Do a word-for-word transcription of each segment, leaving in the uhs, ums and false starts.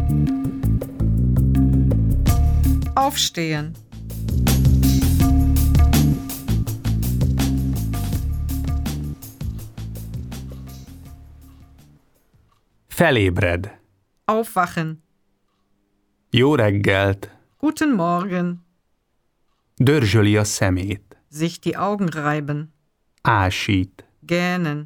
Aufstehen. Felébred. Aufwachen. Jó reggelt. Guten Morgen. Dörzsöli a szemét. Sich die Augen reiben. Ásít. Gähnen.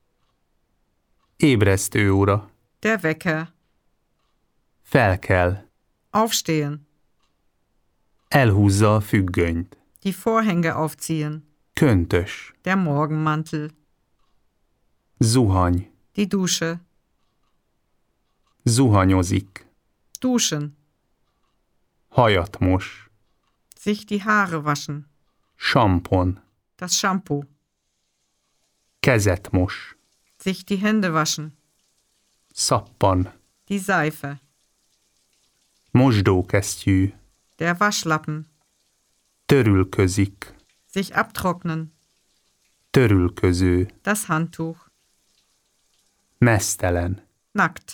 Ébresztő óra. Der Wecker. Felkel. Aufstehen. Elhúzza a függönyt. Die Vorhänge aufziehen. Köntös. Der Morgenmantel. Zuhany. Die Dusche. Zuhanyozik. Duschen. Hajat mos. Sich die Haare waschen. Sampon. Das Shampoo. Kezet mos. Sich die Hände waschen. Szappan. Die Seife. Mosdókesztyű. Der Waschlappen. Törülközik. Sich abtrocknen. Törülköző. Das Handtuch. Meztelen. Nackt.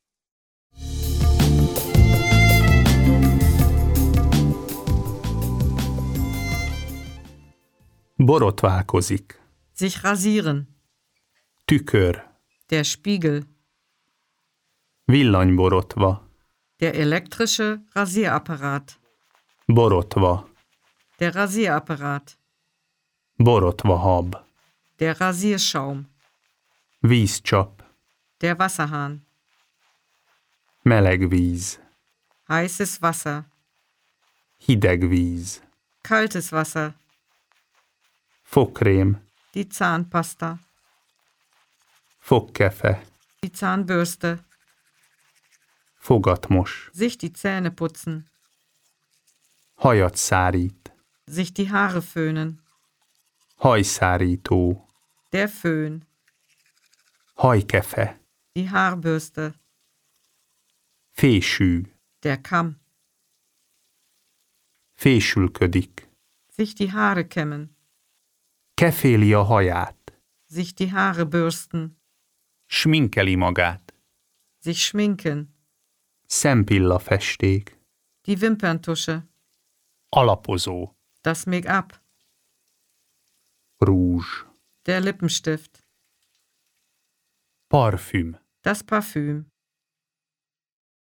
Borotválkozik. Sich rasieren. Tükör. Der Spiegel. Villanyborotva. Der elektrische Rasierapparat. Borotva. Der Rasierapparat. Borotvahab. Der Rasierschaum. Vízcsap. Der Wasserhahn. Meleg víz. Heißes Wasser. Hideg víz. Kaltes Wasser. Fogkrém. Die Zahnpasta. Fogkefe. Die Zahnbürste. Fogatmos. Sich die Zähne putzen. Hajat szárít. Sich die Haare föhnen. Hajszárító. Der Föhn. Hajkefe. Die Haarbürste. Fésű. Der Kamm. Fésülködik. Sich die Haare kämmen. Keféli a haját. Sich die Haare bürsten. Sminkeli magát. Sich schminken. Szempillafesték. Die Wimperntusche. Alapozó. Das Make-up. Rúzs. Der Lippenstift. Parfüm. Das Parfüm.